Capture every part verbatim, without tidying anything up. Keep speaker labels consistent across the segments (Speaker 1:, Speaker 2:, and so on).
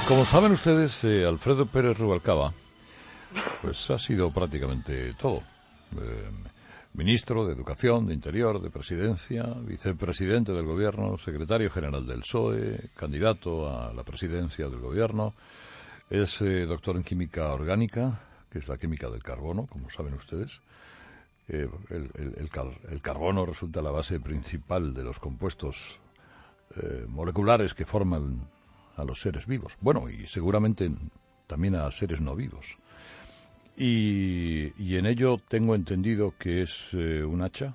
Speaker 1: Como saben ustedes, eh, Alfredo Pérez Rubalcaba pues ha sido prácticamente todo. Eh, ministro de Educación, de Interior, de Presidencia, vicepresidente del Gobierno, secretario general del P S O E, candidato a la presidencia del Gobierno. Es eh, doctor en Química Orgánica, que es la química del carbono, como saben ustedes. Eh, el, el, el, car el carbono resulta la base principal de los compuestos eh, moleculares que forman a los seres vivos. Bueno, y seguramente también a seres no vivos. Y, y en ello tengo entendido que es eh, un hacha,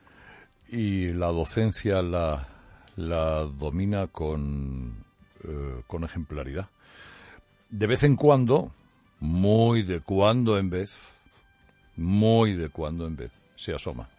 Speaker 1: y la docencia la, la domina con, eh, con ejemplaridad. De vez en cuando, muy de cuando en vez, muy de cuando en vez, se asoma.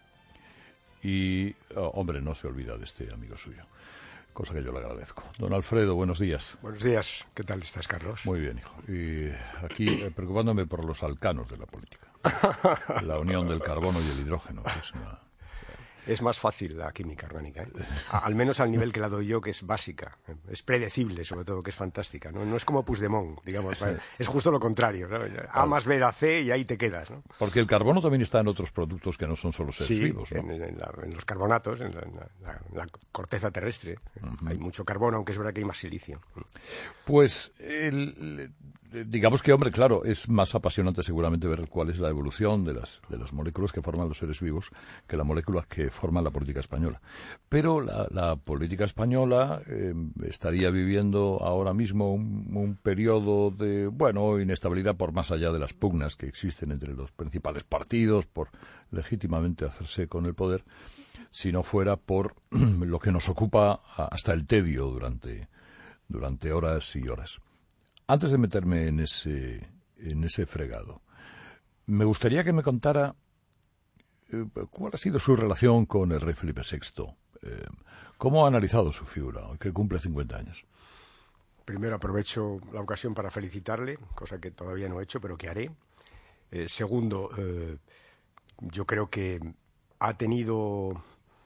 Speaker 1: Y, oh, hombre, no se olvida de este amigo suyo, cosa que yo le agradezco. Don Alfredo, buenos días.
Speaker 2: Buenos días. ¿Qué tal estás, Carlos?
Speaker 1: Muy bien, hijo. Y aquí eh, preocupándome por los alcanos de la política. La unión del carbono y el hidrógeno, que es una...
Speaker 2: Es más fácil la química orgánica, ¿eh? Al menos al nivel que la doy yo, que es básica. Es predecible, sobre todo, que es fantástica. No, no es como Puigdemont, digamos. Sí. Es justo lo contrario, ¿no? A más B da C y ahí te quedas, ¿no?
Speaker 1: Porque el carbono también está en otros productos que no son solo seres
Speaker 2: sí,
Speaker 1: vivos, ¿no?
Speaker 2: En, en, la, en los carbonatos, en la, en la, en la corteza terrestre. Uh-huh. Hay mucho carbono, aunque es verdad que hay más silicio.
Speaker 1: Pues, el, digamos que, hombre, claro, es más apasionante seguramente ver cuál es la evolución de las, de las moléculas que forman los seres vivos que las moléculas que forman la política española. Pero la, la política española eh, estaría viviendo ahora mismo un, un periodo de, bueno, inestabilidad por más allá de las pugnas que existen entre los principales partidos por legítimamente hacerse con el poder, si no fuera por lo que nos ocupa hasta el tedio durante, durante horas y horas. Antes de meterme en ese, en ese fregado, me gustaría que me contara ¿cuál ha sido su relación con el rey Felipe sexto? Eh, ¿Cómo ha analizado su figura, que cumple cincuenta años?
Speaker 2: Primero aprovecho la ocasión para felicitarle, cosa que todavía no he hecho, pero que haré. Eh, segundo, eh, yo creo que ha tenido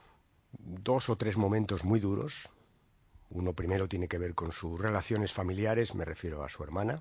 Speaker 2: dos o tres momentos muy duros. Uno primero tiene que ver con sus relaciones familiares, me refiero a su hermana.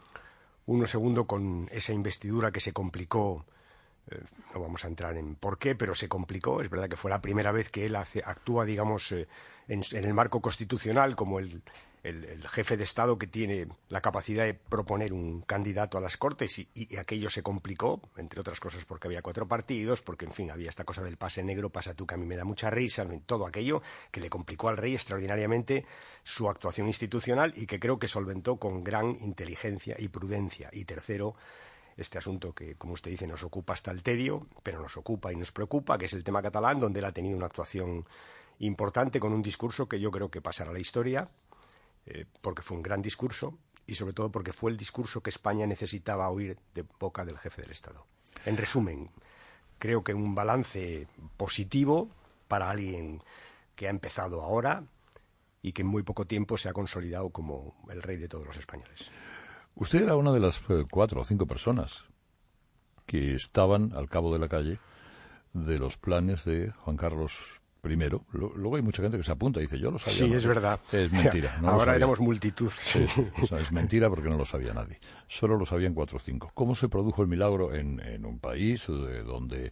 Speaker 2: Uno segundo con esa investidura que se complicó. Eh, no vamos a entrar en por qué, pero se complicó. Es verdad que fue la primera vez que él hace, actúa, digamos, eh, en, en el marco constitucional como el, el, el jefe de Estado que tiene la capacidad de proponer un candidato a las Cortes y, y aquello se complicó, entre otras cosas porque había cuatro partidos, porque, en fin, había esta cosa del pase negro, pasa tú, que a mí me da mucha risa, todo aquello que le complicó al rey extraordinariamente su actuación institucional y que creo que solventó con gran inteligencia y prudencia. Y tercero, este asunto que, como usted dice, nos ocupa hasta el tedio, pero nos ocupa y nos preocupa, que es el tema catalán, donde él ha tenido una actuación importante con un discurso que yo creo que pasará a la historia, eh, porque fue un gran discurso y sobre todo porque fue el discurso que España necesitaba oír de boca del jefe del Estado. En resumen, creo que un balance positivo para alguien que ha empezado ahora y que en muy poco tiempo se ha consolidado como el rey de todos los españoles.
Speaker 1: Usted era una de las eh, cuatro o cinco personas que estaban al cabo de la calle de los planes de Juan Carlos primero. Luego hay mucha gente que se apunta y dice, yo lo sabía.
Speaker 2: Sí,
Speaker 1: no,
Speaker 2: es verdad.
Speaker 1: Es mentira. No
Speaker 2: Ahora éramos multitud.
Speaker 1: Sí, o sea, es mentira porque no lo sabía nadie. Solo lo sabían cuatro o cinco. ¿Cómo se produjo el milagro en, en un país de donde,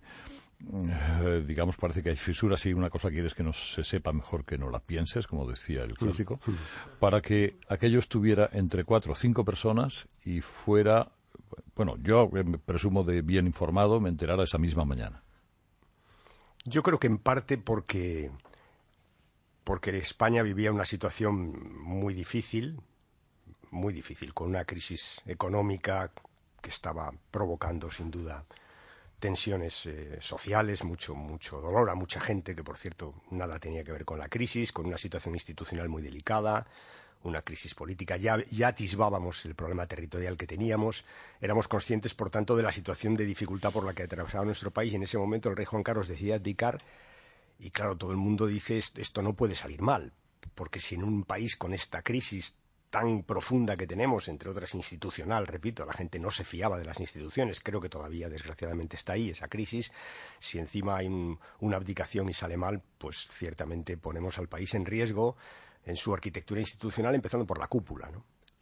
Speaker 1: eh, digamos, parece que hay fisuras y una cosa quieres que no se sepa mejor que no la pienses, como decía el clásico, para que aquello estuviera entre cuatro o cinco personas y fuera, bueno, yo me presumo de bien informado, me enterara esa misma mañana?
Speaker 2: Yo creo que en parte porque, porque España vivía una situación muy difícil, muy difícil, con una crisis económica que estaba provocando, sin duda, tensiones eh, sociales, mucho, mucho dolor a mucha gente, que por cierto nada tenía que ver con la crisis, con una situación institucional muy delicada, una crisis política. Ya, ya atisbábamos el problema territorial que teníamos, éramos conscientes, por tanto, de la situación de dificultad por la que atravesaba nuestro país, y en ese momento el rey Juan Carlos decide abdicar, y claro, todo el mundo dice, esto no puede salir mal, porque si en un país con esta crisis tan profunda que tenemos, entre otras institucional, repito, la gente no se fiaba de las instituciones, creo que todavía desgraciadamente está ahí esa crisis, si encima hay un, una abdicación y sale mal, pues ciertamente ponemos al país en riesgo en su arquitectura institucional, empezando por la cúpula, ¿no?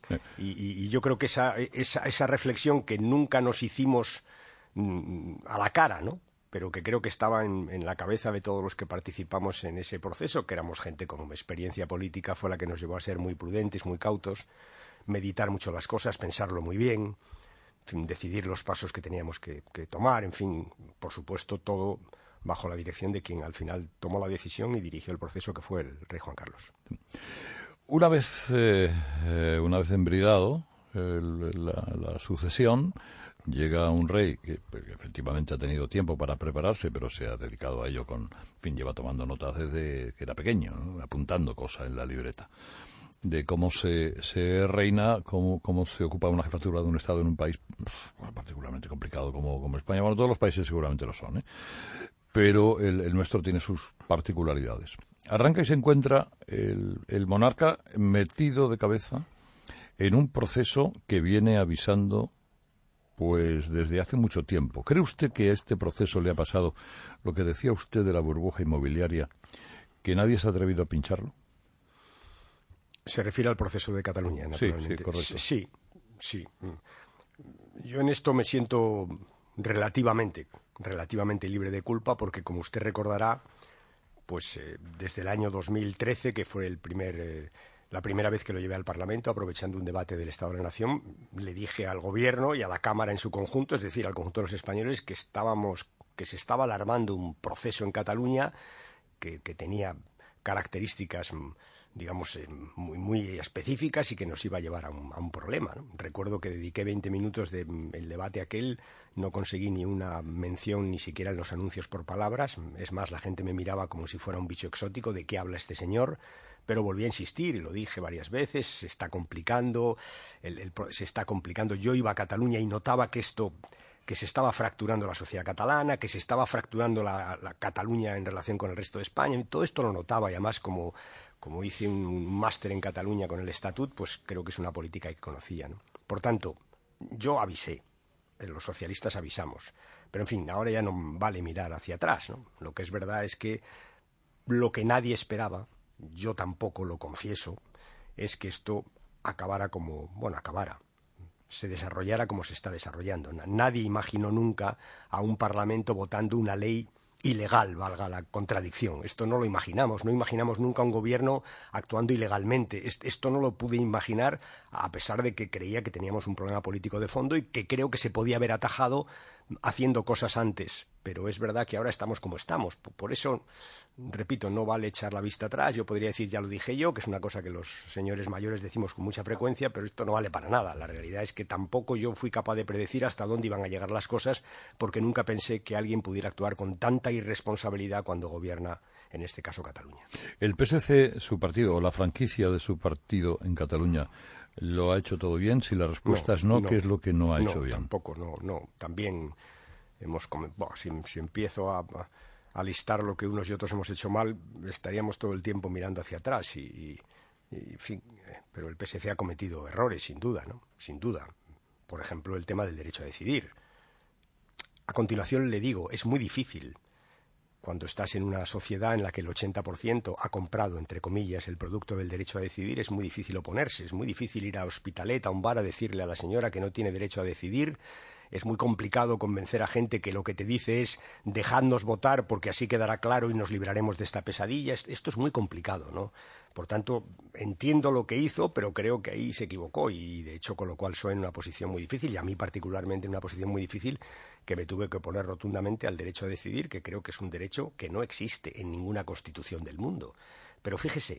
Speaker 2: Sí. Y, y, y yo creo que esa, esa, esa reflexión que nunca nos hicimos mm, a la cara, ¿no?, pero que creo que estaba en, en la cabeza de todos los que participamos en ese proceso, que éramos gente con experiencia política, fue la que nos llevó a ser muy prudentes, muy cautos, meditar mucho las cosas, pensarlo muy bien, en fin, decidir los pasos que teníamos que, que tomar, en fin, por supuesto, todo bajo la dirección de quien al final tomó la decisión y dirigió el proceso, que fue el rey Juan Carlos.
Speaker 1: Una vez, eh, eh, una vez embridado el, la, la sucesión, llega un rey que, que efectivamente ha tenido tiempo para prepararse, pero se ha dedicado a ello con, en fin, lleva tomando notas desde que era pequeño, ¿no?, apuntando cosas en la libreta de cómo se, se reina, cómo, cómo se ocupa una jefatura de un Estado en un país pff, particularmente complicado como, como España. Bueno, todos los países seguramente lo son, ¿eh? Pero el, el nuestro tiene sus particularidades. Arranca y se encuentra el, el monarca metido de cabeza en un proceso que viene avisando pues desde hace mucho tiempo. ¿Cree usted que a este proceso le ha pasado lo que decía usted de la burbuja inmobiliaria, que nadie se ha atrevido a pincharlo?
Speaker 2: Se refiere al proceso de Cataluña, naturalmente.
Speaker 1: Sí, sí, correcto.
Speaker 2: Sí, sí. Yo en esto me siento relativamente, relativamente libre de culpa, porque como usted recordará, pues eh, desde el año dos mil trece, que fue el primer... Eh, la primera vez que lo llevé al Parlamento, aprovechando un debate del Estado de la Nación, le dije al Gobierno y a la Cámara en su conjunto, es decir, al conjunto de los españoles, que estábamos, que se estaba alarmando un proceso en Cataluña que, que tenía características, digamos, eh, muy, muy específicas y que nos iba a llevar a un, a un problema, ¿no? Recuerdo que dediqué veinte minutos del de, debate aquel, no conseguí ni una mención ni siquiera en los anuncios por palabras. Es más, la gente me miraba como si fuera un bicho exótico, ¿de qué habla este señor? Pero volví a insistir y lo dije varias veces, se está complicando, el, el, se está complicando. Yo iba a Cataluña y notaba que esto, que se estaba fracturando la sociedad catalana, que se estaba fracturando la, la Cataluña en relación con el resto de España. Todo esto lo notaba y además como, como hice un máster en Cataluña con el Estatut, pues creo que es una política que conocía, ¿no? Por tanto, yo avisé, los socialistas avisamos. Pero en fin, ahora ya no vale mirar hacia atrás, ¿no? Lo que es verdad es que lo que nadie esperaba, yo tampoco lo confieso, es que esto acabara como, bueno, acabara, se desarrollara como se está desarrollando. Nadie imaginó nunca a un Parlamento votando una ley ilegal, valga la contradicción. Esto no lo imaginamos, no imaginamos nunca a un gobierno actuando ilegalmente. Esto no lo pude imaginar, a pesar de que creía que teníamos un problema político de fondo y que creo que se podía haber atajado haciendo cosas antes. Pero es verdad que ahora estamos como estamos. Por eso, repito, no vale echar la vista atrás. Yo podría decir, ya lo dije yo, que es una cosa que los señores mayores decimos con mucha frecuencia, pero esto no vale para nada. La realidad es que tampoco yo fui capaz de predecir hasta dónde iban a llegar las cosas, porque nunca pensé que alguien pudiera actuar con tanta irresponsabilidad cuando gobierna, en este caso, Cataluña.
Speaker 1: ¿El P S C, su partido, o la franquicia de su partido en Cataluña, lo ha hecho todo bien? Si la respuesta
Speaker 2: no,
Speaker 1: es no,
Speaker 2: no,
Speaker 1: ¿qué es lo que no ha
Speaker 2: no,
Speaker 1: hecho bien?
Speaker 2: Tampoco, no, no. También hemos... Bueno, si, si empiezo a... a a listar lo que unos y otros hemos hecho mal, estaríamos todo el tiempo mirando hacia atrás y, y, y en fin, eh, pero el P S C ha cometido errores, sin duda, ¿no? Sin duda. Por ejemplo, el tema del derecho a decidir. A continuación le digo, es muy difícil cuando estás en una sociedad en la que el ochenta por ciento ha comprado, entre comillas, el producto del derecho a decidir, es muy difícil oponerse, es muy difícil ir a Hospitalet, a un bar, a decirle a la señora que no tiene derecho a decidir. Es muy complicado convencer a gente que lo que te dice es dejadnos votar porque así quedará claro y nos libraremos de esta pesadilla. Esto es muy complicado, ¿no? Por tanto, entiendo lo que hizo, pero creo que ahí se equivocó y, de hecho, con lo cual soy en una posición muy difícil, y a mí particularmente en una posición muy difícil, que me tuve que oponer rotundamente al derecho a decidir, que creo que es un derecho que no existe en ninguna constitución del mundo. Pero fíjese,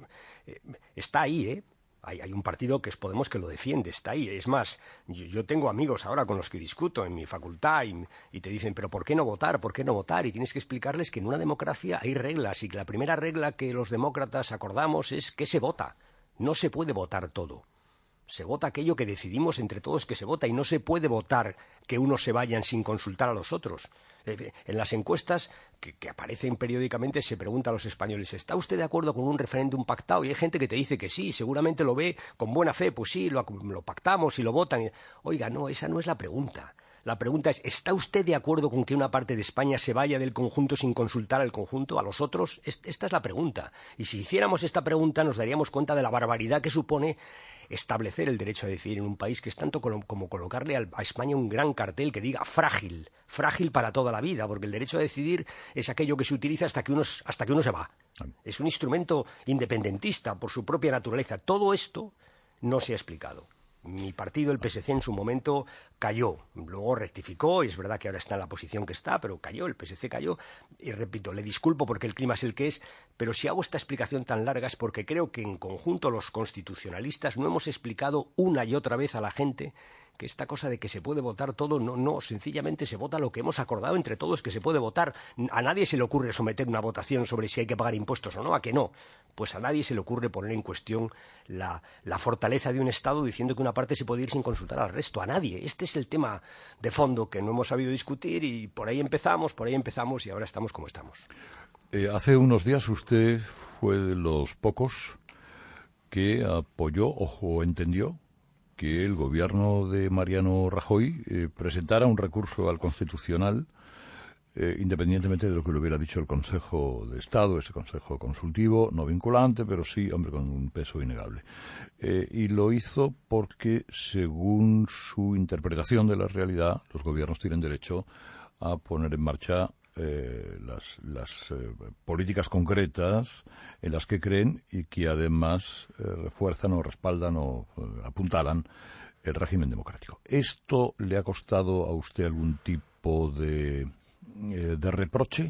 Speaker 2: está ahí, ¿eh? Hay, hay un partido que es Podemos que lo defiende, está ahí. Es más, yo, yo tengo amigos ahora con los que discuto en mi facultad y, y te dicen, pero ¿por qué no votar? ¿Por qué no votar? Y tienes que explicarles que en una democracia hay reglas y que la primera regla que los demócratas acordamos es que se vota. No se puede votar todo. Se vota aquello que decidimos entre todos que se vota y no se puede votar que unos se vayan sin consultar a los otros. En las encuestas que, que aparecen periódicamente se pregunta a los españoles, ¿está usted de acuerdo con un referéndum pactado? Y hay gente que te dice que sí, seguramente lo ve con buena fe, pues sí, lo, lo pactamos y lo votan. Oiga, no, esa no es la pregunta. La pregunta es, ¿está usted de acuerdo con que una parte de España se vaya del conjunto sin consultar al conjunto, a los otros? Esta es la pregunta. Y si hiciéramos esta pregunta nos daríamos cuenta de la barbaridad que supone establecer el derecho a decidir en un país, que es tanto como, como colocarle al, a España un gran cartel que diga frágil, frágil para toda la vida, porque el derecho a decidir es aquello que se utiliza hasta que uno, hasta que uno se va. Es un instrumento independentista por su propia naturaleza. Todo esto no se ha explicado. Mi partido, el P S C, en su momento cayó, luego rectificó, y es verdad que ahora está en la posición que está, pero cayó, el P S C cayó, y repito, le disculpo porque el clima es el que es, pero si hago esta explicación tan larga es porque creo que en conjunto los constitucionalistas no hemos explicado una y otra vez a la gente que esta cosa de que se puede votar todo, no, no, sencillamente se vota lo que hemos acordado entre todos que se puede votar. A nadie se le ocurre someter una votación sobre si hay que pagar impuestos o no, ¿a que no? Pues a nadie se le ocurre poner en cuestión la, la fortaleza de un Estado diciendo que una parte se puede ir sin consultar al resto, a nadie. Este es el tema de fondo que no hemos sabido discutir y por ahí empezamos, por ahí empezamos y ahora estamos como estamos.
Speaker 1: Eh, hace unos días usted fue de los pocos que apoyó o entendió que el gobierno de Mariano Rajoy eh, presentara un recurso al Constitucional, eh, independientemente de lo que le hubiera dicho el Consejo de Estado, ese Consejo consultivo, no vinculante, pero sí, hombre, con un peso innegable. Eh, y lo hizo porque, según su interpretación de la realidad, los gobiernos tienen derecho a poner en marcha Eh, las, las eh, políticas concretas en las que creen y que además eh, refuerzan o respaldan o eh, apuntalan el régimen democrático. ¿Esto le ha costado a usted algún tipo de, eh, de reproche?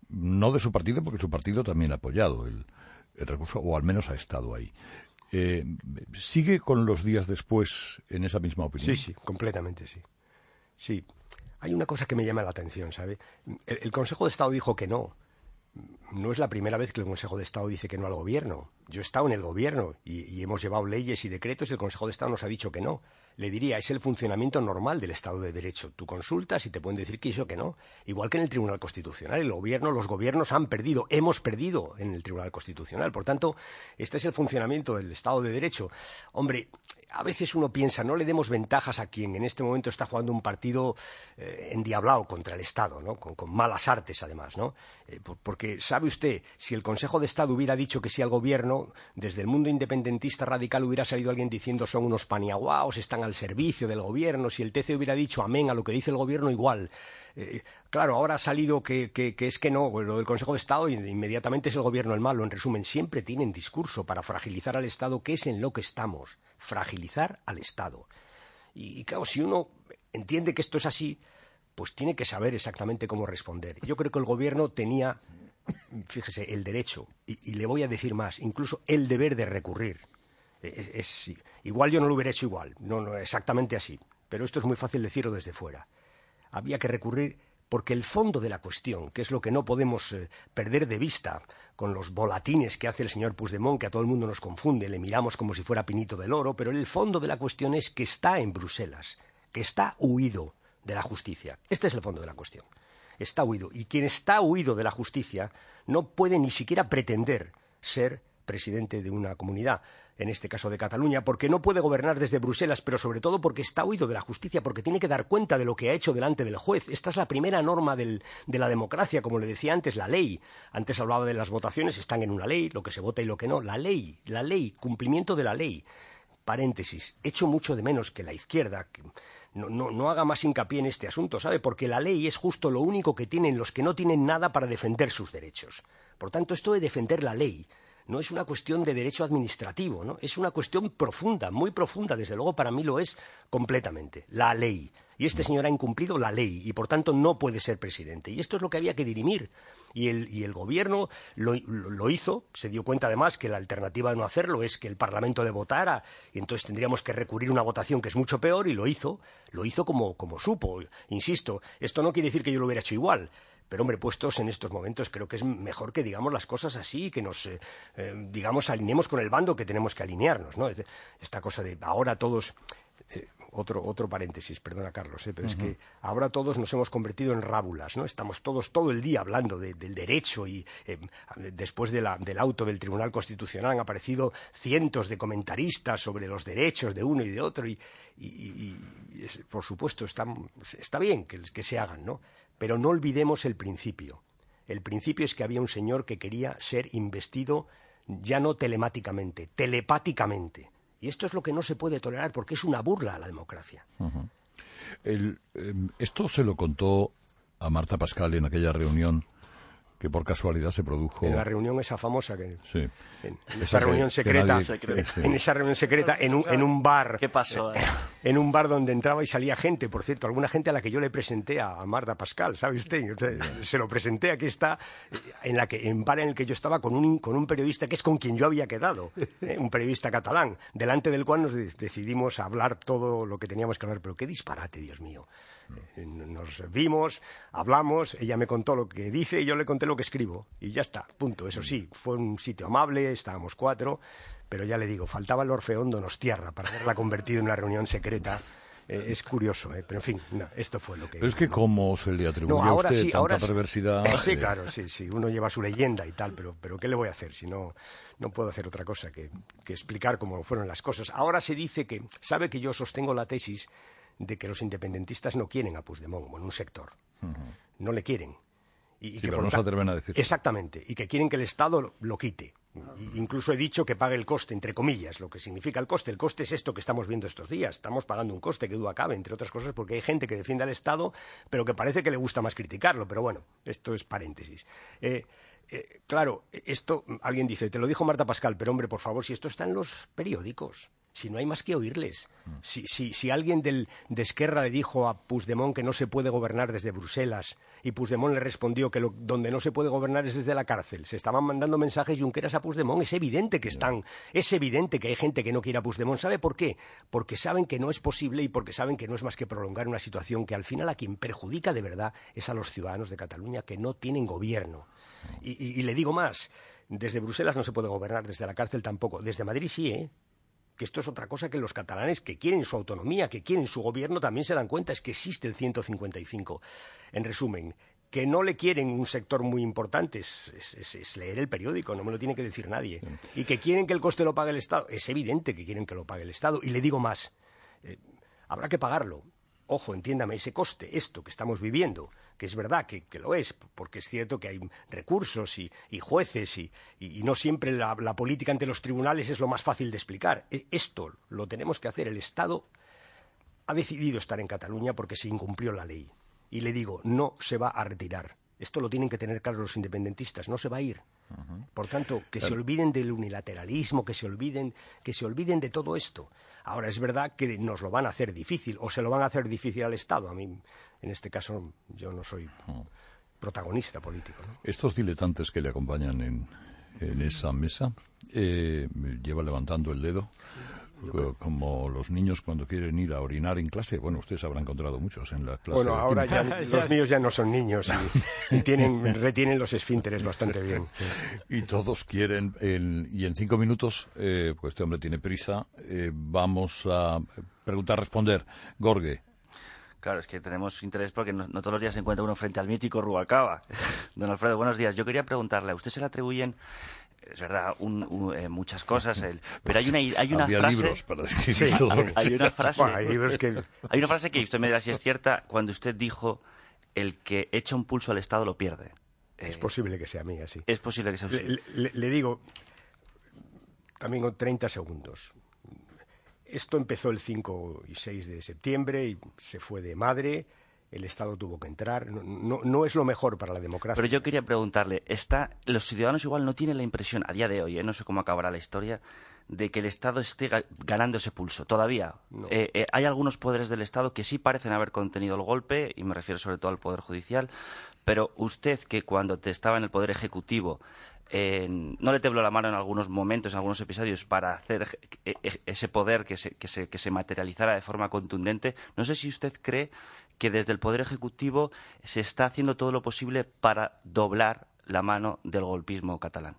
Speaker 1: No de su partido, porque su partido también ha apoyado el, el recurso, o al menos ha estado ahí. Eh, ¿Sigue con los días después en esa misma opinión?
Speaker 2: Sí, sí, completamente sí. Sí. Hay una cosa que me llama la atención, ¿sabe? El, el Consejo de Estado dijo que no. No es la primera vez que el Consejo de Estado dice que no al Gobierno. Yo he estado en el Gobierno y, y hemos llevado leyes y decretos y el Consejo de Estado nos ha dicho que no. Le diría, es el funcionamiento normal del Estado de Derecho. Tú consultas y te pueden decir que eso que no. Igual que en el Tribunal Constitucional. El Gobierno, los gobiernos han perdido, hemos perdido en el Tribunal Constitucional. Por tanto, este es el funcionamiento del Estado de Derecho. Hombre, a veces uno piensa, no le demos ventajas a quien en este momento está jugando un partido eh, endiablado contra el Estado, ¿no? Con, con malas artes, además, ¿no? Eh, por, porque, ¿sabe usted? Si el Consejo de Estado hubiera dicho que sí al Gobierno, desde el mundo independentista radical hubiera salido alguien diciendo son unos paniaguaos, están al servicio del Gobierno. Si el T C hubiera dicho amén a lo que dice el Gobierno, igual. Eh, claro, ahora ha salido que, que, que es que no, lo del Consejo de Estado y inmediatamente es el Gobierno el malo. En resumen, siempre tienen discurso para fragilizar al Estado, que es en lo que estamos. Fragilizar al Estado. Y, y claro, si uno entiende que esto es así, pues tiene que saber exactamente cómo responder. Yo creo que el Gobierno tenía, fíjese, el derecho, y, y le voy a decir más, incluso el deber de recurrir. Es, es, igual yo no lo hubiera hecho igual, no, no exactamente así, pero esto es muy fácil decirlo desde fuera. Había que recurrir porque el fondo de la cuestión, que es lo que no podemos eh, perder de vista con los volatines que hace el señor Puigdemont, que a todo el mundo nos confunde, le miramos como si fuera Pinito del Oro, pero el fondo de la cuestión es que está en Bruselas, que está huido de la justicia. Este es el fondo de la cuestión. Está huido. Y quien está huido de la justicia no puede ni siquiera pretender ser presidente de una comunidad, en este caso de Cataluña, porque no puede gobernar desde Bruselas, pero sobre todo porque está huido de la justicia, porque tiene que dar cuenta de lo que ha hecho delante del juez. Esta es la primera norma del, de la democracia, como le decía antes, la ley. Antes hablaba de las votaciones, están en una ley, lo que se vota y lo que no. La ley, la ley, cumplimiento de la ley. Paréntesis, echo mucho de menos que la izquierda que no, no, no haga más hincapié en este asunto, ¿sabe? Porque la ley es justo lo único que tienen los que no tienen nada para defender sus derechos. Por tanto, esto de defender la ley no es una cuestión de derecho administrativo, ¿no? Es una cuestión profunda, muy profunda, desde luego para mí lo es completamente, la ley. Y este señor ha incumplido la ley y por tanto no puede ser presidente. Y esto es lo que había que dirimir. Y el, y el gobierno lo, lo, lo hizo, se dio cuenta además que la alternativa de no hacerlo es que el Parlamento le votara y entonces tendríamos que recurrir a una votación que es mucho peor y lo hizo, lo hizo como, como supo. Insisto, esto no quiere decir que yo lo hubiera hecho igual. Pero, hombre, puestos en estos momentos, creo que es mejor que digamos las cosas así, que nos, eh, eh, digamos, alineemos con el bando que tenemos que alinearnos, ¿no? Esta cosa de ahora todos... Eh, otro, otro paréntesis, perdona, Carlos, eh, pero uh-huh. es que ahora todos nos hemos convertido en rábulas, ¿no? Estamos todos todo el día hablando de, del derecho y eh, después de la, del auto del Tribunal Constitucional han aparecido cientos de comentaristas sobre los derechos de uno y de otro y, y, y, y es, por supuesto, está, está bien que, que se hagan, ¿no? Pero no olvidemos el principio. El principio es que había un señor que quería ser investido ya no telemáticamente, telepáticamente. Y esto es lo que no se puede tolerar porque es una burla a la democracia.
Speaker 1: Uh-huh. El, eh, esto se lo contó a Marta Pascal en aquella reunión que por casualidad se produjo...
Speaker 2: En la reunión esa famosa que...
Speaker 1: Sí.
Speaker 2: En, en esa reunión secreta, nadie, en, en esa reunión secreta, en un, en un bar...
Speaker 3: ¿Qué pasó? Eh?
Speaker 2: En un bar donde entraba y salía gente, por cierto, alguna gente a la que yo le presenté a, a Marta Pascal, ¿sabe usted? Se lo presenté, aquí está, en la que en un bar en el que yo estaba con un, con un periodista que es con quien yo había quedado, ¿eh? Un periodista catalán, delante del cual nos de, decidimos hablar todo lo que teníamos que hablar. Pero qué disparate, Dios mío. Nos vimos, hablamos, ella me contó lo que dice y yo le conté lo que escribo. Y ya está, punto. Eso sí, fue un sitio amable, estábamos cuatro, pero ya le digo, faltaba el Orfeón Donostiarra para haberla convertido en una reunión secreta. Eh, es curioso, ¿eh? Pero en fin, no, esto fue lo que...
Speaker 1: Pero es que como se le atribuye
Speaker 2: no,
Speaker 1: a
Speaker 2: ahora
Speaker 1: usted
Speaker 2: sí,
Speaker 1: tanta
Speaker 2: ahora
Speaker 1: perversidad...
Speaker 2: Sí, sí,
Speaker 1: eh...
Speaker 2: claro, sí, sí, uno lleva su leyenda y tal, pero, pero ¿qué le voy a hacer si no, no puedo hacer otra cosa que, que explicar cómo fueron las cosas? Ahora se dice que, sabe que yo sostengo la tesis de que los independentistas no quieren a Puigdemont, bueno, un sector, uh-huh. no le quieren. Y, y
Speaker 1: sí,
Speaker 2: que
Speaker 1: pero no se atreven a decir.
Speaker 2: Exactamente, y que quieren que el Estado lo, lo quite. Y, incluso he dicho que pague el coste, entre comillas, lo que significa el coste. El coste es esto que estamos viendo estos días. Estamos pagando un coste que duda cabe, entre otras cosas, porque hay gente que defiende al Estado, pero que parece que le gusta más criticarlo. Pero bueno, esto es paréntesis. Eh, eh, claro, esto, alguien dice, te lo dijo Marta Pascal, pero hombre, por favor, si esto está en los periódicos... Si no hay más que oírles. Si, si, si alguien del, de Esquerra le dijo a Puigdemont que no se puede gobernar desde Bruselas y Puigdemont le respondió que lo, donde no se puede gobernar es desde la cárcel, se estaban mandando mensajes Junqueras a Puigdemont, es evidente que están, es evidente que hay gente que no quiere a Puigdemont. ¿Sabe por qué? Porque saben que no es posible y porque saben que no es más que prolongar una situación que al final a quien perjudica de verdad es a los ciudadanos de Cataluña que no tienen gobierno. Y, y, y le digo más, desde Bruselas no se puede gobernar, desde la cárcel tampoco, desde Madrid sí, ¿eh? Que esto es otra cosa que los catalanes que quieren su autonomía, que quieren su gobierno, también se dan cuenta, es que existe el ciento cincuenta y cinco. En resumen, que no le quieren un sector muy importante es, es, es leer el periódico, no me lo tiene que decir nadie. Y que quieren que el coste lo pague el Estado, es evidente que quieren que lo pague el Estado. Y le digo más, eh, habrá que pagarlo. Ojo, entiéndame, ese coste, esto que estamos viviendo, que es verdad que, que lo es, porque es cierto que hay recursos y, y jueces y, y, y no siempre la, la política ante los tribunales es lo más fácil de explicar. Esto lo tenemos que hacer. El Estado ha decidido estar en Cataluña porque se incumplió la ley. Y le digo, no se va a retirar. Esto lo tienen que tener claro los independentistas, no se va a ir. Uh-huh. Por tanto, que se olviden del unilateralismo, que se olviden, que se olviden de todo esto. Ahora, es verdad que nos lo van a hacer difícil, o se lo van a hacer difícil al Estado. A mí, en este caso, yo no soy protagonista político, ¿no?
Speaker 1: Estos diletantes que le acompañan en, en esa mesa, eh, llevan levantando el dedo, como los niños cuando quieren ir a orinar en clase. Bueno, ustedes habrán encontrado muchos en la clase.
Speaker 2: Bueno, ahora ya los míos ya no son niños y, y tienen, retienen los esfínteres bastante bien.
Speaker 1: Y todos quieren, el, y en cinco minutos, eh, pues este hombre tiene prisa, eh, vamos a preguntar, responder. Gorge.
Speaker 3: Claro, es que tenemos interés porque no, no todos los días se encuentra uno frente al mítico Rubalcaba. Don Alfredo, buenos días. Yo quería preguntarle, ¿a usted se le atribuyen, es verdad, un, un, eh, muchas cosas, el, pero hay una, hay una
Speaker 1: Había
Speaker 3: frase...
Speaker 1: libros para describir todo lo que...
Speaker 3: Hay una frase...
Speaker 2: Bueno, hay libros que...
Speaker 3: Hay una frase que usted me dirá si es cierta, cuando usted dijo, el que echa un pulso al Estado lo pierde.
Speaker 2: Es eh, posible que sea mía, sí.
Speaker 3: Es posible que sea usted.
Speaker 2: Le, le, le digo, también con treinta segundos. Esto empezó el cinco y seis de septiembre y se fue de madre. El Estado tuvo que entrar. No, no, no es lo mejor para la democracia.
Speaker 3: Pero yo quería preguntarle, está, los ciudadanos igual no tienen la impresión, a día de hoy, ¿eh? No sé cómo acabará la historia, de que el Estado esté ganando ese pulso. Todavía. No. Eh, eh, hay algunos poderes del Estado que sí parecen haber contenido el golpe, y me refiero sobre todo al Poder Judicial, pero usted, que cuando te estaba en el Poder Ejecutivo, Eh, no le tembló la mano en algunos momentos, en algunos episodios, para hacer ese poder que se, que se, que se materializara de forma contundente. No sé si usted cree que desde el Poder Ejecutivo se está haciendo todo lo posible para doblar la mano del golpismo catalán.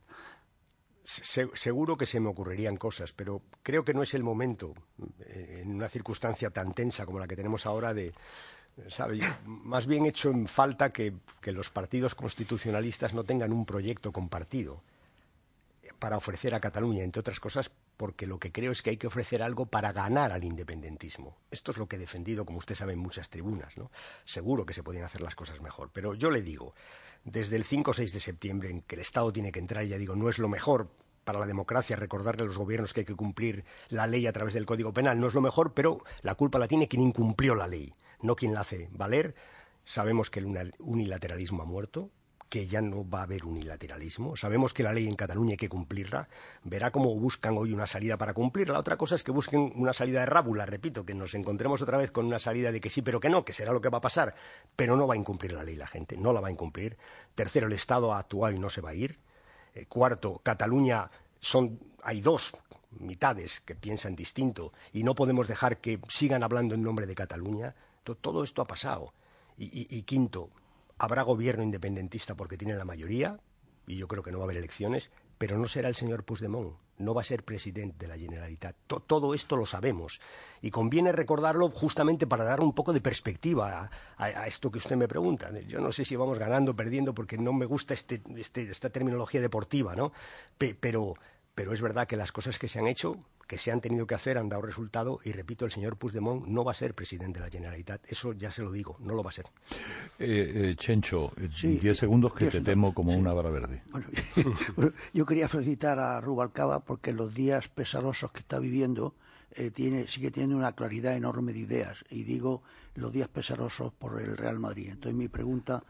Speaker 2: Se, seguro que se me ocurrirían cosas, pero creo que no es el momento, eh, en una circunstancia tan tensa como la que tenemos ahora, de... ¿sabe? Más bien hecho en falta que, que los partidos constitucionalistas no tengan un proyecto compartido para ofrecer a Cataluña, entre otras cosas, porque lo que creo es que hay que ofrecer algo para ganar al independentismo. Esto es lo que he defendido, como usted sabe, en muchas tribunas, ¿no? Seguro que se podían hacer las cosas mejor, pero yo le digo, desde el cinco o seis de septiembre, en que el Estado tiene que entrar, ya digo, no es lo mejor para la democracia recordarle a los gobiernos que hay que cumplir la ley a través del Código Penal no es lo mejor, pero la culpa la tiene quien incumplió la ley, no quien la hace valer. Sabemos que el unilateralismo ha muerto, que ya no va a haber unilateralismo. Sabemos que la ley en Cataluña hay que cumplirla. Verá cómo buscan hoy una salida para cumplirla. Otra cosa es que busquen una salida de rábula, repito, que nos encontremos otra vez con una salida de que sí, pero que no, que será lo que va a pasar. Pero no va a incumplir la ley la gente, no la va a incumplir. Tercero, el Estado ha actuado y no se va a ir. Eh, cuarto, Cataluña son hay dos mitades que piensan distinto y no podemos dejar que sigan hablando en nombre de Cataluña. Todo esto ha pasado. Y, y, y quinto, habrá gobierno independentista porque tiene la mayoría, y yo creo que no va a haber elecciones, pero no será el señor Puigdemont, no va a ser presidente de la Generalitat. To- todo esto lo sabemos, y conviene recordarlo justamente para dar un poco de perspectiva a, a, a esto que usted me pregunta. Yo no sé si vamos ganando o perdiendo, porque no me gusta este, este, esta terminología deportiva, ¿no? Pe- pero, pero es verdad que las cosas que se han hecho, que se han tenido que hacer, han dado resultado, y repito, el señor Puigdemont no va a ser presidente de la Generalitat, eso ya se lo digo, no lo va a ser.
Speaker 1: Eh, eh, Chencho,
Speaker 4: Sí,
Speaker 1: diez segundos que
Speaker 4: diez
Speaker 1: te
Speaker 4: segundos.
Speaker 1: temo como
Speaker 4: Sí.
Speaker 1: una vara verde.
Speaker 4: Bueno, bueno, yo quería felicitar a Rubalcaba porque en los días pesarosos que está viviendo eh, tiene, sigue teniendo una claridad enorme de ideas. Y digo los días pesarosos por el Real Madrid. Entonces mi pregunta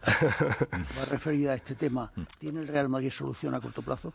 Speaker 4: va referida a este tema. ¿Tiene el Real Madrid solución a corto plazo?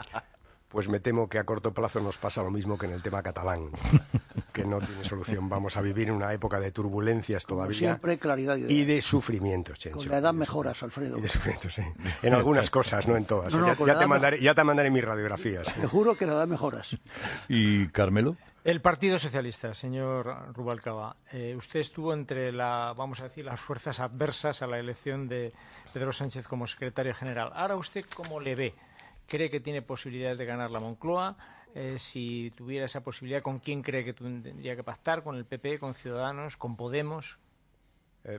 Speaker 2: Pues me temo que a corto plazo nos pasa lo mismo que en el tema catalán, que no tiene solución. Vamos a vivir en una época de turbulencias
Speaker 4: Como
Speaker 2: todavía
Speaker 4: siempre, claridad de ideas.
Speaker 2: y de sufrimientos, Chencho.
Speaker 4: Con la edad mejoras, Alfredo.
Speaker 2: Y de sufrimientos, sí. En algunas cosas, no en todas.
Speaker 4: No, no,
Speaker 2: ya,
Speaker 4: con
Speaker 2: ya
Speaker 4: la
Speaker 2: te
Speaker 4: edad
Speaker 2: mandaré, ya te mandaré mis radiografías.
Speaker 4: Te juro que la edad mejoras.
Speaker 1: ¿Y Carmelo?
Speaker 5: El Partido Socialista, señor Rubalcaba, eh, usted estuvo entre la, vamos a decir, las fuerzas adversas a la elección de Pedro Sánchez como secretario general. Ahora, ¿usted cómo le ve? ¿Cree que tiene posibilidades de ganar la Moncloa? Eh, si tuviera esa posibilidad, ¿con quién cree que tendría que pactar? ¿Con el P P, con Ciudadanos, con Podemos?
Speaker 2: Eh,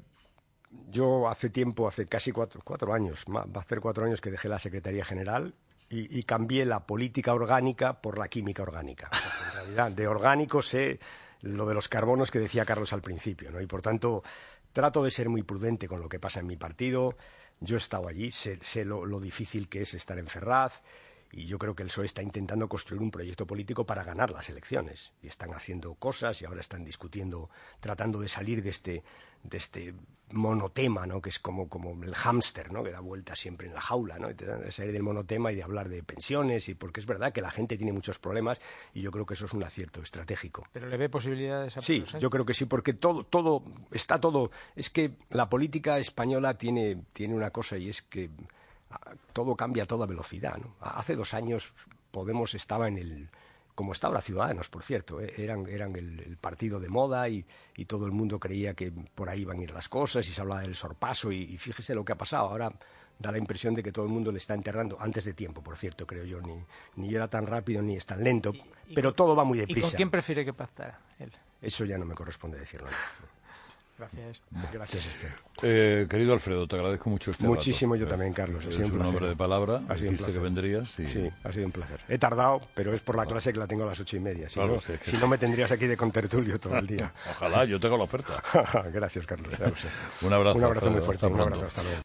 Speaker 2: yo hace tiempo, hace casi cuatro, cuatro años, va a hacer cuatro años que dejé la Secretaría General y, y cambié la política orgánica por la química orgánica. Porque en realidad, de orgánico sé lo de los carbonos que decía Carlos al principio, ¿no? Y por tanto, trato de ser muy prudente con lo que pasa en mi partido. Yo he estado allí, sé, sé lo, lo difícil que es estar en Ferraz, y yo creo que el P S O E está intentando construir un proyecto político para ganar las elecciones. Y están haciendo cosas y ahora están discutiendo, tratando de salir de este, de este monotema, ¿no? Que es como, como el hámster, ¿no? Que da vueltas siempre en la jaula, ¿no? Y te dan de salir del monotema y de hablar de pensiones, y porque es verdad que la gente tiene muchos problemas y yo creo que eso es un acierto estratégico.
Speaker 5: ¿Pero le ve posibilidades a
Speaker 2: Sí,
Speaker 5: Pedro Sánchez?
Speaker 2: yo creo que sí, porque todo, todo, está todo. Es que la política española tiene, tiene una cosa, y es que todo cambia a toda velocidad, ¿no? Hace dos años Podemos estaba en el, como está ahora Ciudadanos, por cierto, ¿eh? eran, eran el, el partido de moda, y, y todo el mundo creía que por ahí iban a ir las cosas, y se hablaba del sorpaso, y, y fíjese lo que ha pasado. Ahora da la impresión de que todo el mundo le está enterrando, antes de tiempo, por cierto, creo yo, ni, ni era tan rápido ni es tan lento,
Speaker 5: Y- y
Speaker 2: pero
Speaker 5: con-
Speaker 2: todo va muy
Speaker 5: ¿Y
Speaker 2: deprisa.
Speaker 5: con quién prefiere que pactara él?
Speaker 2: Eso ya no me corresponde decirlo.
Speaker 5: Gracias.
Speaker 2: Gracias a usted.
Speaker 1: Eh, querido Alfredo, te agradezco mucho este
Speaker 2: Muchísimo,
Speaker 1: rato.
Speaker 2: yo también, Carlos. Ha
Speaker 1: Eres
Speaker 2: sido un
Speaker 1: un
Speaker 2: placer.
Speaker 1: hombre de palabra,
Speaker 2: Ha sido un
Speaker 1: dijiste
Speaker 2: placer.
Speaker 1: que vendrías y...
Speaker 2: Sí, ha sido un placer. He tardado, pero es por la clase que la tengo a las ocho y media. Si,
Speaker 1: Claro,
Speaker 2: no,
Speaker 1: sí, es que-
Speaker 2: si no, me tendrías aquí de contertulio todo el día.
Speaker 1: Ojalá, yo tengo la oferta.
Speaker 2: Gracias, Carlos. Ya lo sé.
Speaker 1: Un abrazo,
Speaker 2: Un abrazo muy
Speaker 1: Alfredo,
Speaker 2: fuerte.
Speaker 1: hasta
Speaker 2: Un
Speaker 1: pronto.
Speaker 2: abrazo. Hasta luego.